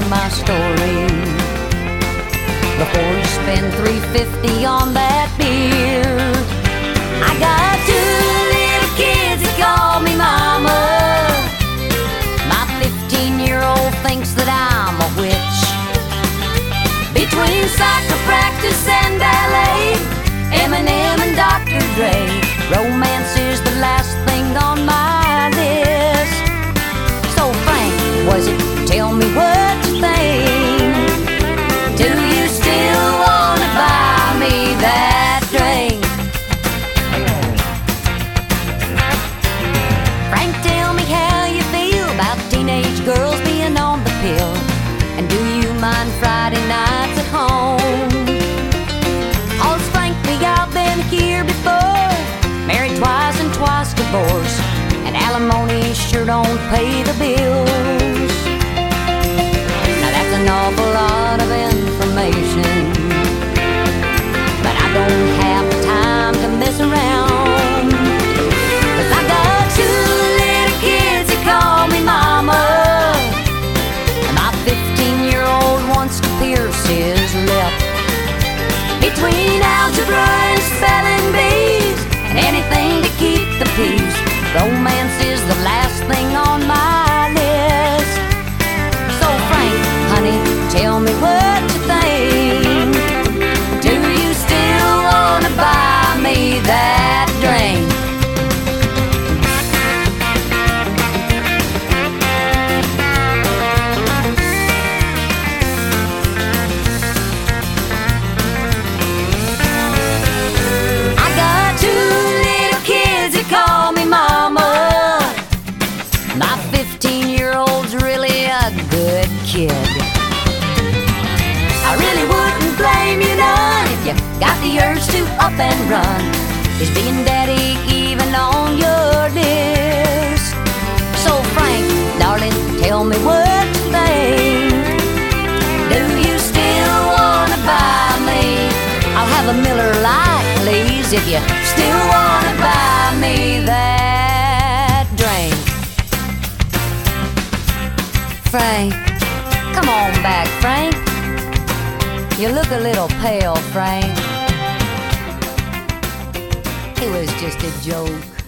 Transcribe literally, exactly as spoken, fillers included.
my story before you spend three fifty on that beer. I got two little kids that call me mama. My fifteen-year-old thinks that I'm a witch. Between soccer practice and ballet, Eminem and Doctor Dre, romance is the last thing on my list. So Frank, was it? Tell me what you think. Do you still wanna buy me that drink? Frank, tell me how you feel about teenage girls being on the pill. And do you mind Friday nights at home? All's Frank, me, I've been here before, married twice and twice divorced, and alimony sure don't pay the bills. Now that's an awful lot of information, but I don't have time to mess around, 'cause I got two little kids that call me mama. My fifteen-year-old wants to pierce his lip. Between algebra and spelling bees, and anything to keep the peace, romance is the last thing on my list. So Frank, honey, tell me what you think. Do you still wanna buy me that drink? Call me mama. My fifteen-year-old's really a good kid. I really wouldn't blame you none if you got the urge to up and run. Is being daddy even on your list? So Frank, darling, tell me what you think. Do you still wanna buy me? I'll have a Miller Lite, please, if you still wanna buy me that drink. Frank, come on back, Frank. You look a little pale, Frank. It was just a joke.